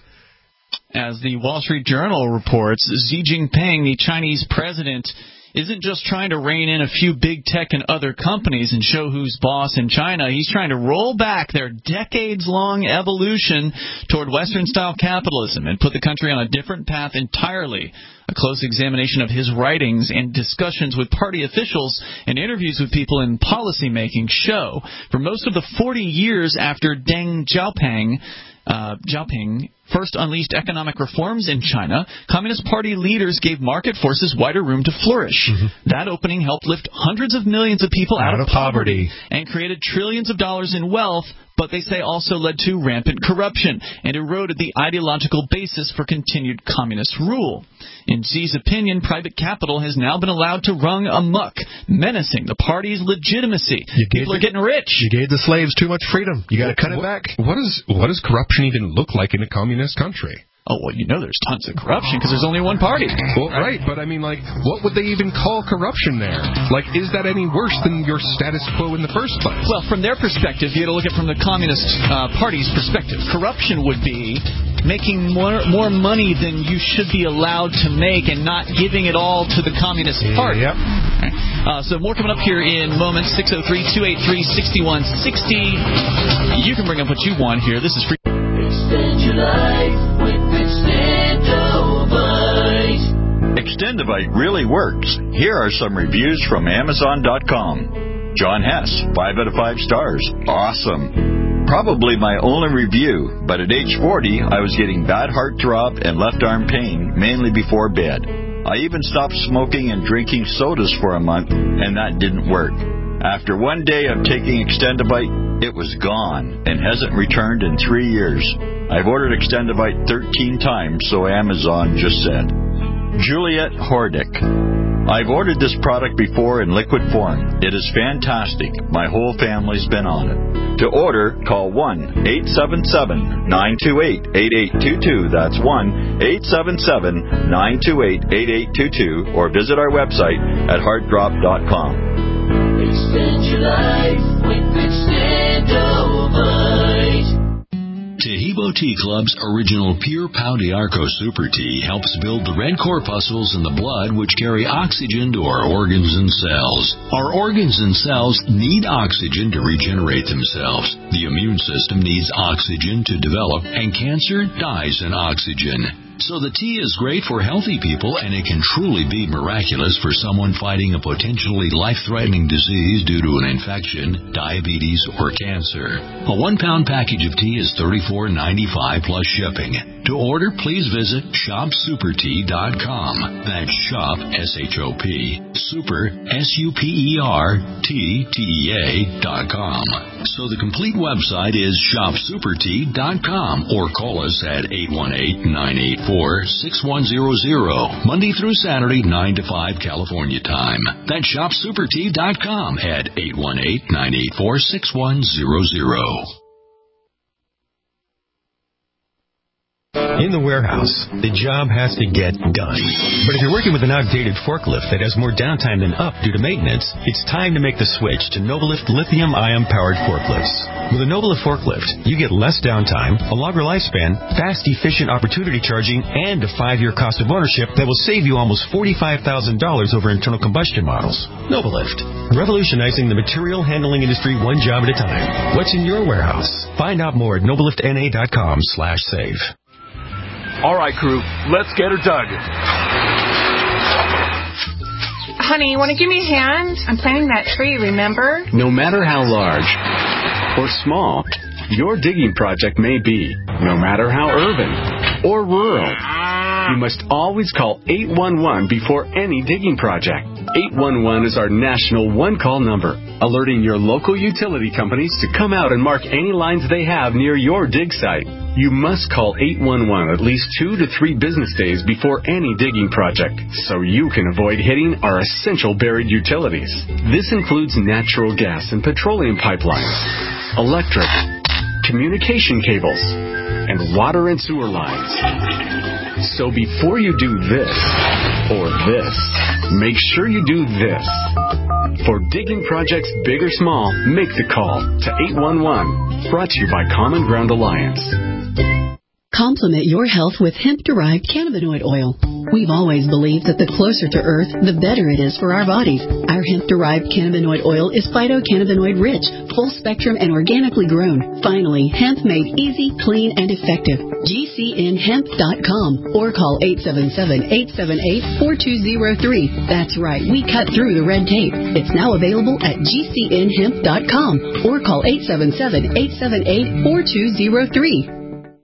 As the Wall Street Journal reports, Xi Jinping, the Chinese president, isn't just trying to rein in a few big tech and other companies and show who's boss in China. He's trying to roll back their decades-long evolution toward Western-style capitalism and put the country on a different path entirely. A close examination of his writings and discussions with party officials and interviews with people in policymaking show for most of the forty years after Deng Xiaoping, uh, Xiaoping first unleashed economic reforms in China, Communist Party leaders gave market forces wider room to flourish. Mm-hmm. That opening helped lift hundreds of millions of people out, out of, of poverty, poverty and created trillions of dollars in wealth, but they say also led to rampant corruption and eroded the ideological basis for continued communist rule. In Xi's opinion, private capital has now been allowed to run amok, menacing the party's legitimacy. People are getting rich.
You gave the slaves too much freedom. You got to cut it back.
What, is, what does corruption even look like in a communist country?
Oh, well, you know there's tons of corruption because there's only one party.
Well, right, but I mean, like, what would they even call corruption there? Like, is that any worse than your status quo in the first place?
Well, from their perspective, you got to look at it from the Communist uh, Party's perspective. Corruption would be making more more money than you should be allowed to make and not giving it all to the Communist Party.
Yep.
Right. Uh, so more coming up here in moments. six oh three, two eight three, six one six oh. You can bring up what you want here. This is free.
Extend your life with Extendovite. Extendovite really works. Here are some reviews from Amazon dot com. John Hess, five out of five stars. Awesome. Probably my only review, but at age forty, I was getting bad heart throb and left arm pain, mainly before bed. I even stopped smoking and drinking sodas for a month, and that didn't work. After one day of taking Extendovite, it was gone and hasn't returned in three years. I've ordered Extendovite thirteen times, so Amazon just said. Juliet Hordick. I've ordered this product before in liquid form. It is fantastic. My whole family's been on it. To order, call one eight seven seven, nine two eight, eight eight two two. That's one eight seven seven, nine two eight, eight eight two two. Or visit our website at heart drop dot com. Extend your life with Extendovite.
Tahibo Tea Club's original Pure Pau d'Arco Super Tea helps build the red corpuscles in the blood which carry oxygen to our organs and cells. Our organs and cells need oxygen to regenerate themselves. The immune system needs oxygen to develop, and cancer dies in oxygen. So the tea is great for healthy people, and it can truly be miraculous for someone fighting a potentially life-threatening disease due to an infection, diabetes, or cancer. A one-pound package of tea is thirty-four ninety-five plus shipping. To order, please visit shop super tea dot com. That's shop, S H O P, super, S U P E R, T, T E A dot com. So the complete website is shop super tea dot com, or call us at eight one eight, nine eight four, six one zero zero, Monday through Saturday, nine to five California time. That's shop super tea dot com at eight one eight, nine eight four, six one zero zero.
In the warehouse, the job has to get done. But if you're working with an outdated forklift that has more downtime than up due to maintenance, it's time to make the switch to Nobelift lithium-ion powered forklifts. With a Nobelift forklift, you get less downtime, a longer lifespan, fast, efficient opportunity charging, and a five-year cost of ownership that will save you almost forty-five thousand dollars over internal combustion models. Nobelift, revolutionizing the material handling industry one job at a time. What's in your warehouse? Find out more at nobelift n a dot com slash save.
All right, crew, let's get her dug.
Honey, you want to give me a hand? I'm planting that tree, remember?
No matter how large or small your digging project may be, no matter how urban or rural, you must always call eight one one before any digging project. eight one one is our national one-call number, alerting your local utility companies to come out and mark any lines they have near your dig site. You must call eight one one at least two to three business days before any digging project, so you can avoid hitting our essential buried utilities. This includes natural gas and petroleum pipelines, electric, communication cables, and water and sewer lines. So before you do this or this, make sure you do this. For digging projects big or small, make the call to eight one one. Brought to you by Common Ground Alliance.
Complement your health with hemp-derived cannabinoid oil. We've always believed that the closer to Earth, the better it is for our bodies. Our hemp-derived cannabinoid oil is phytocannabinoid-rich, full-spectrum, and organically grown. Finally, hemp made easy, clean, and effective. G C N hemp dot com or call eight seven seven, eight seven eight, four two zero three. That's right, we cut through the red tape. It's now available at G C N hemp dot com or call eight seven seven, eight seven eight, four two zero three.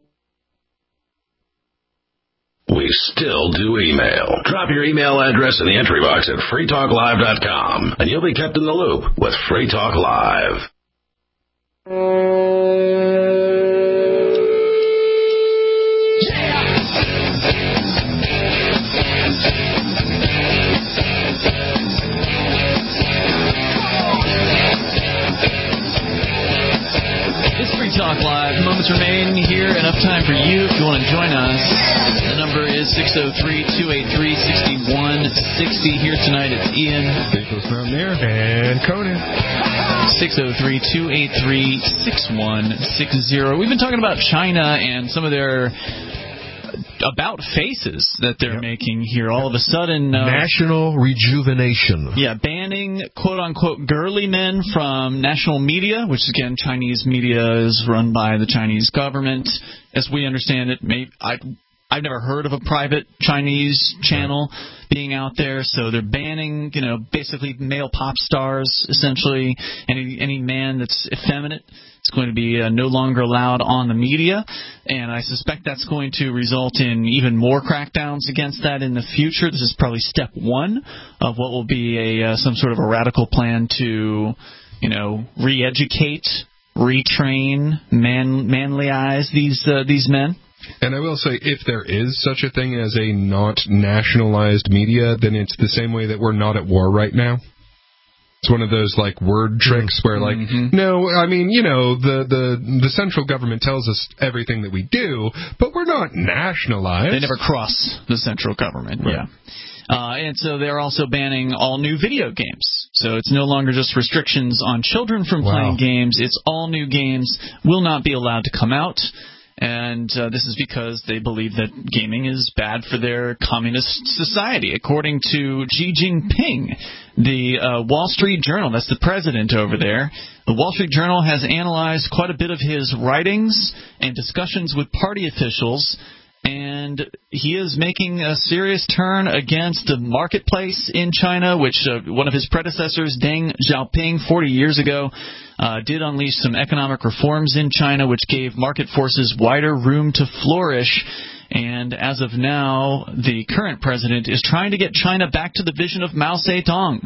We still do email. Drop your email address in the entry box at free talk live dot com, and you'll be kept in the loop with Free Talk Live.
It's Free Talk Live. Moments remain here. Enough time for you if you want to join us. The number is six oh three, two eight three, six one six oh. Here tonight it's Ian.
Nicholas from there. And Conan.
six oh three, two eight three, six one six oh. We've been talking about China and some of their about faces that they're yep. making here. All of a sudden... Uh,
national rejuvenation.
Yeah, banning quote-unquote girly men from national media, which, again, Chinese media is run by the Chinese government. As we understand it, may, I, I've never heard of a private Chinese channel being out there, so they're banning, you know, basically male pop stars, essentially. Any, any man that's effeminate is going to be uh, no longer allowed on the media, and I suspect that's going to result in even more crackdowns against that in the future. This is probably step one of what will be a uh, some sort of a radical plan to, you know, re-educate, retrain, man, manlyize these uh, these men.
And I will say, if there is such a thing as a not nationalized media, then it's the same way that we're not at war right now. It's one of those, like, word tricks where, like, mm-hmm. no, I mean, you know, the, the, the central government tells us everything that we do, but we're not nationalized.
They never cross the central government,
right.
yeah. Uh, and so they're also banning all new video games. So it's no longer just restrictions on children from wow. playing games. It's all new games will not be allowed to come out. And uh, this is because they believe that gaming is bad for their communist society. According to Xi Jinping, the uh, Wall Street Journal, that's the president over there, the Wall Street Journal has analyzed quite a bit of his writings and discussions with party officials, and he is making a serious turn against the marketplace in China, which uh, one of his predecessors, Deng Xiaoping, forty years ago, uh, did unleash some economic reforms in China, which gave market forces wider room to flourish. And as of now, the current president is trying to get China back to the vision of Mao Zedong,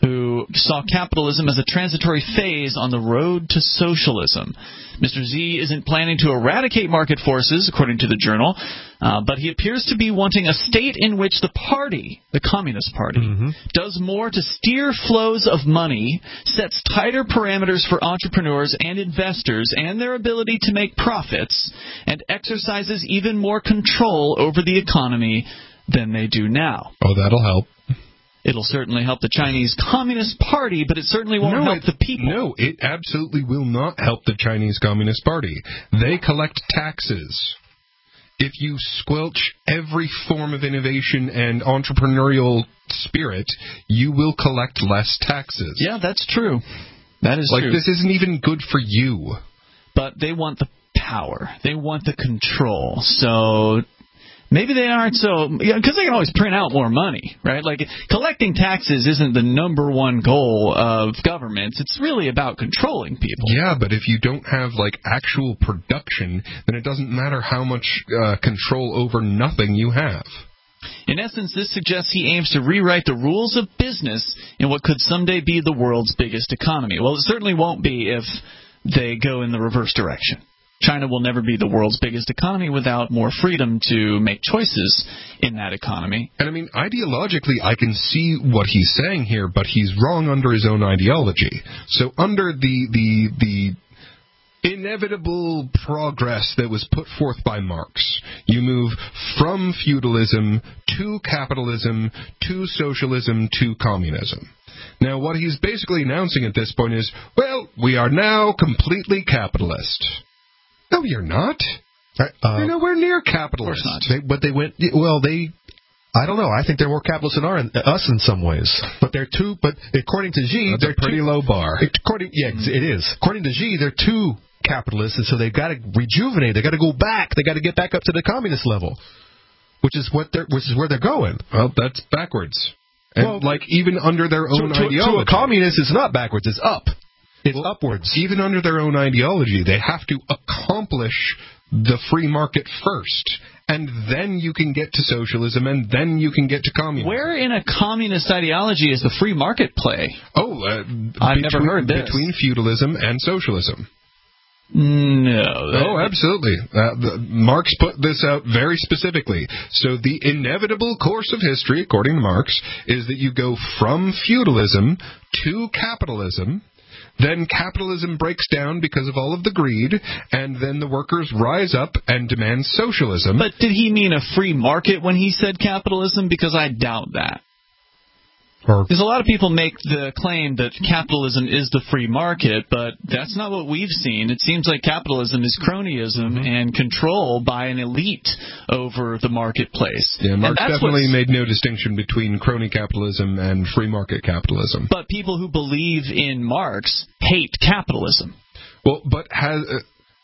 who saw capitalism as a transitory phase on the road to socialism. Mister Xi isn't planning to eradicate market forces, according to the Journal, uh, but he appears to be wanting a state in which the party, the Communist Party, mm-hmm. does more to steer flows of money, sets tighter parameters for entrepreneurs and investors and their ability to make profits, and exercises even more control over the economy than they do now.
Oh, that'll help.
It'll certainly help the Chinese Communist Party, but it certainly won't
no,
help
it,
the people.
No, it absolutely will not help the Chinese Communist Party. They collect taxes. If you squelch every form of innovation and entrepreneurial spirit, you will collect less taxes.
Yeah, that's true. That is
like,
true.
Like, this isn't even good for you.
But they want the power. They want the control. So maybe they aren't so, because yeah, they can always print out more money, right? Like, collecting taxes isn't the number one goal of governments. It's really about controlling people.
Yeah, but if you don't have, like, actual production, then it doesn't matter how much uh, control over nothing you have.
In essence, this suggests he aims to rewrite the rules of business in what could someday be the world's biggest economy. Well, it certainly won't be if they go in the reverse direction. China will never be the world's biggest economy without more freedom to make choices in that economy.
And I mean, ideologically, I can see what he's saying here, but he's wrong under his own ideology. So under the the the inevitable progress that was put forth by Marx, you move from feudalism to capitalism to socialism to communism. Now, what he's basically announcing at this point is, well, we are now completely capitalist. No, you're not. Uh, you're nowhere near capitalist.
Of course not. They, but they went, well, they, I don't know. I think they're more capitalist than our, us in some ways. But they're too, but according to Xi,
That's
they're
a pretty
too,
low bar.
According, yeah, it is. According to Xi, they're too capitalist, and so they've got to rejuvenate. They've got to go back. They've got to get back up to the communist level, which is what they're, which is where they're going.
Well, that's backwards. And well, like, even under their own
to, to,
ideology.
To a communist, it's not backwards, it's up. It's well, upwards.
Even under their own ideology, they have to accomplish the free market first, and then you can get to socialism, and then you can get to communism.
Where in a communist ideology is the free market play?
Oh, uh,
I've
between,
never heard this.
Between feudalism and socialism.
No.
Oh, absolutely. Uh, the, Marx put this out very specifically. So the inevitable course of history, according to Marx, is that you go from feudalism to capitalism. Then capitalism breaks down because of all of the greed, and then the workers rise up and demand socialism.
But did he mean a free market when he said capitalism? Because I doubt that. Because a lot of people make the claim that capitalism is the free market, but that's not what we've seen. It seems like capitalism is cronyism mm-hmm. and control by an elite over the marketplace.
Yeah, Marx definitely made no distinction between crony capitalism and free market capitalism.
But people who believe in Marx hate capitalism.
Well, but has uh,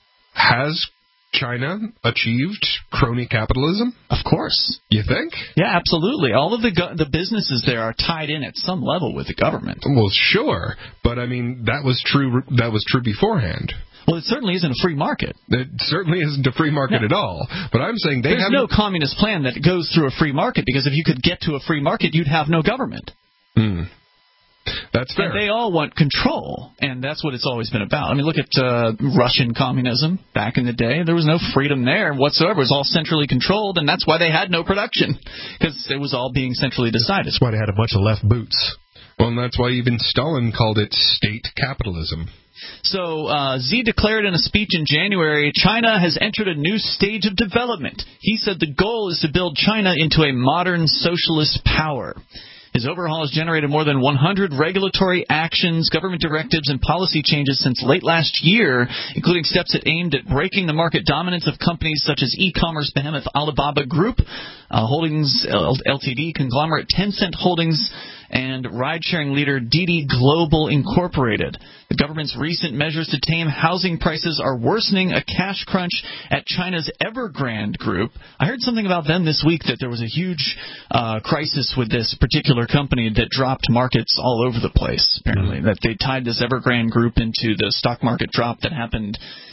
has China achieved crony capitalism?
Of course.
You think?
Yeah, absolutely. All of the go- the businesses there are tied in at some level with the government.
Well, sure, but I mean that was true. That was true beforehand.
Well, it certainly isn't a free market.
It certainly isn't a free market no. at all. But I'm saying they
There's
have
no communist plan that goes through a free market, because if you could get to a free market, you'd have no government.
Hmm. That's fair.
And they all want control, and that's what it's always been about. I mean, look at uh, Russian communism back in the day. There was no freedom there whatsoever. It was all centrally controlled, and that's why they had no production, because it was all being centrally decided.
That's why they had a bunch of left boots.
Well, and that's why even Stalin called it state capitalism.
So uh, Xi declared in a speech in January, China has entered a new stage of development. He said the goal is to build China into a modern socialist power. His overhaul has generated more than one hundred regulatory actions, government directives, and policy changes since late last year, including steps that aimed at breaking the market dominance of companies such as e-commerce behemoth Alibaba Group, uh, Holdings Limited, conglomerate Tencent Holdings, and ride-sharing leader Didi Global Incorporated. The government's recent measures to tame housing prices are worsening a cash crunch at China's Evergrande Group. I heard something about them this week, that there was a huge uh, crisis with this particular company that dropped markets all over the place, apparently. Mm-hmm. That they tied this Evergrande Group into the stock market drop that happened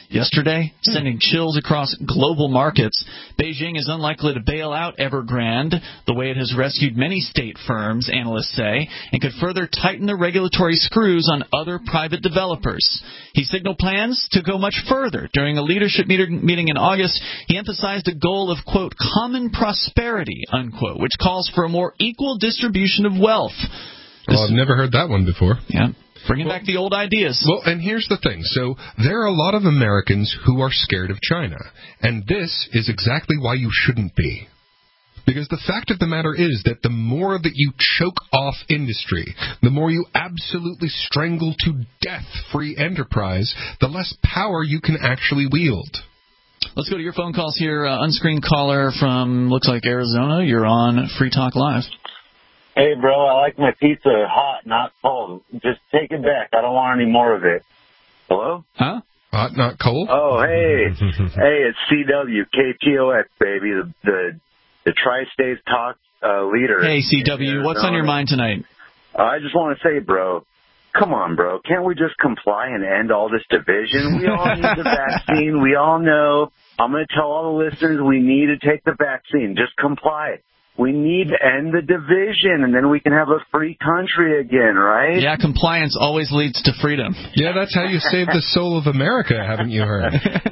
yesterday, sending chills across global markets. Beijing is unlikely to bail out Evergrande the way it has rescued many state firms, analysts say, and could further tighten the regulatory screws on other private developers. He signaled plans to go much further. During a leadership meeting in August, he emphasized a goal of, quote, common prosperity, unquote, which calls for a more equal distribution of wealth.
Well, I've never heard that one before.
Yeah. Bringing well, back the old ideas.
Well, and here's the thing. So there are a lot of Americans who are scared of China. And this is exactly why you shouldn't be. Because the fact of the matter is that the more that you choke off industry, the more you absolutely strangle to death free enterprise, the less power you can actually wield.
Let's go to your phone calls here. Uh, unscreened caller from, looks like Arizona. You're on Free Talk Live.
Hey, bro, I like my pizza hot, not cold. Just take it back. I don't want any more of it. Hello?
Huh?
Hot, not cold?
Oh, hey. Hey, it's C W, K T O X, baby, the the, the Tri-States Talk uh, leader.
Hey, C W, what's on your mind tonight?
Uh, I just want to say, bro, come on, bro. Can't we just comply and end all this division? We all need the vaccine. We all know. I'm going to tell all the listeners we need to take the vaccine. Just comply. We need to end the division, and then we can have a free country again, right?
Yeah, compliance always leads to freedom.
Yeah, that's how you save the soul of America, haven't you heard?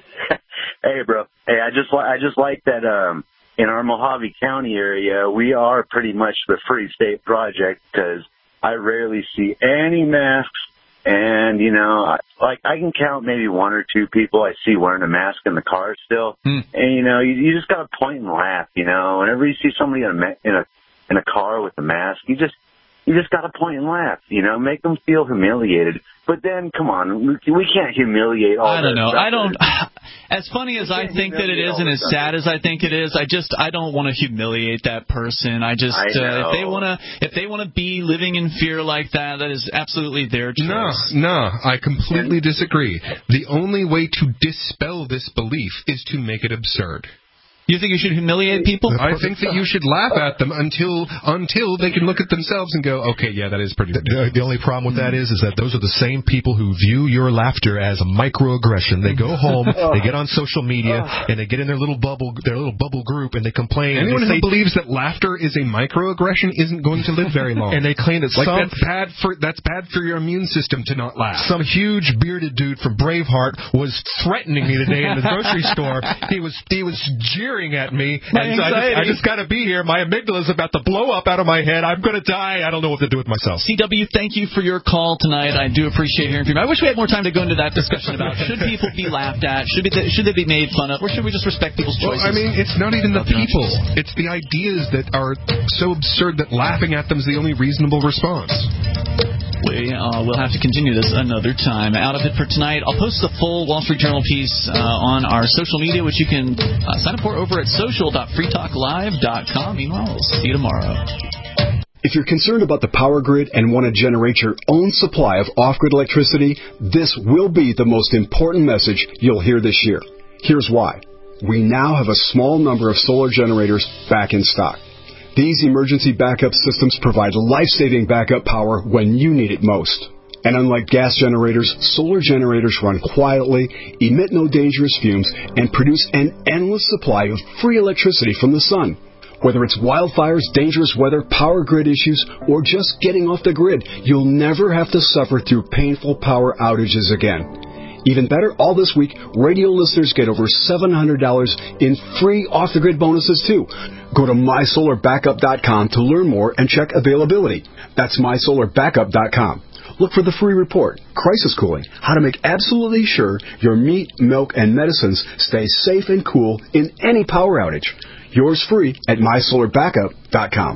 Hey, bro. Hey, I just, I just like that um, in our Mojave County area, we are pretty much the Free State Project because I rarely see any masks. And, you know, I, like I can count maybe one or two people I see wearing a mask in the car still. Hmm. And, you know, you, you just got to point and laugh, you know. Whenever you see somebody in a, in a in a car with a mask, you just you just got to point and laugh, you know, make them feel humiliated. But then, come on, we, we can't humiliate all
I don't know.
Stuff.
I don't. As funny as I think that it is and as sad as I think it is, I just I don't want to humiliate that person. I just
I
uh, if they want to if they want to be living in fear like that, that is absolutely their choice.
No, no, I completely disagree. The only way to dispel this belief is to make it absurd.
You think you should humiliate people?
I think that you should laugh at them until until they can look at themselves and go, okay, yeah, that is pretty good.
The, the only problem with that is is that those are the same people who view your laughter as a microaggression. They go home, they get on social media, and they get in their little bubble their little bubble group, and they complain.
Anyone
and they
who believes that laughter is a microaggression isn't going to live very long.
And they claim that
like
some,
that's bad for that's bad for your immune system to not laugh.
Some huge bearded dude from Braveheart was threatening me today in the grocery store. He was he was jeering at me. And so I just, I just got to be here. My amygdala is about to blow up out of my head. I'm going to die. I don't know what to do with myself.
C W, thank you for your call tonight. I do appreciate hearing from you. I wish we had more time to go into that discussion about should people be laughed at, should, be, should they be made fun of, or should we just respect people's choices?
Well, I mean, it's not even the people. It's the ideas that are so absurd that laughing at them is the only reasonable response.
We uh, will have to continue this another time. Out of it for tonight. I'll post the full Wall Street Journal piece uh, on our social media, which you can uh, sign up for over at social dot free talk live dot com. Meanwhile, we'll see you tomorrow.
If you're concerned about the power grid and want to generate your own supply of off-grid electricity, this will be the most important message you'll hear this year. Here's why. We now have a small number of solar generators back in stock. These emergency backup systems provide life-saving backup power when you need it most. And unlike gas generators, solar generators run quietly, emit no dangerous fumes, and produce an endless supply of free electricity from the sun. Whether it's wildfires, dangerous weather, power grid issues, or just getting off the grid, you'll never have to suffer through painful power outages again. Even better, all this week, radio listeners get over seven hundred dollars in free off-the-grid bonuses, too. Go to my solar backup dot com to learn more and check availability. That's my solar backup dot com. Look for the free report, Crisis Cooling, how to make absolutely sure your meat, milk, and medicines stay safe and cool in any power outage. Yours free at my solar backup dot com.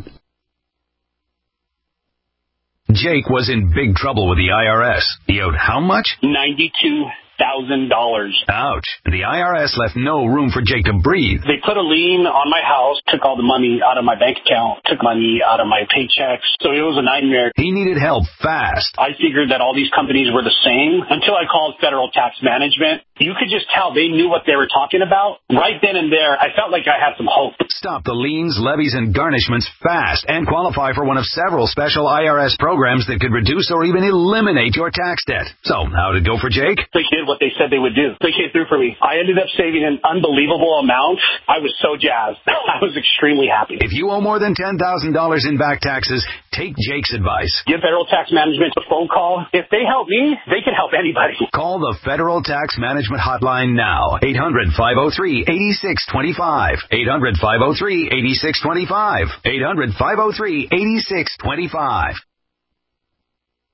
Jake was in big trouble with the I R S. He owed how much?
ninety-two thousand dollars.
Ouch. The I R S left no room for Jake to breathe.
They put a lien on my house, took all the money out of my bank account, took money out of my paychecks. So it was a nightmare.
He needed help fast.
I figured that all these companies were the same until I called Federal Tax Management. You could just tell they knew what they were talking about. Right then and there, I felt like I had some hope.
Stop the liens, levies, and garnishments fast and qualify for one of several special I R S programs that could reduce or even eliminate your tax debt. So, how'd it go for Jake?
The kid did what they said they would do. They came through for me. I ended up saving an unbelievable amount. I was so jazzed. I was extremely happy.
If you owe more than ten thousand dollars in back taxes, take Jake's advice.
Give Federal Tax Management a phone call. If they help me, they can help anybody.
Call the Federal Tax Management Hotline now. eight hundred, five oh three, eight six two five. eight hundred, five oh three, eight six two five. eight hundred, five oh three, eight six two five.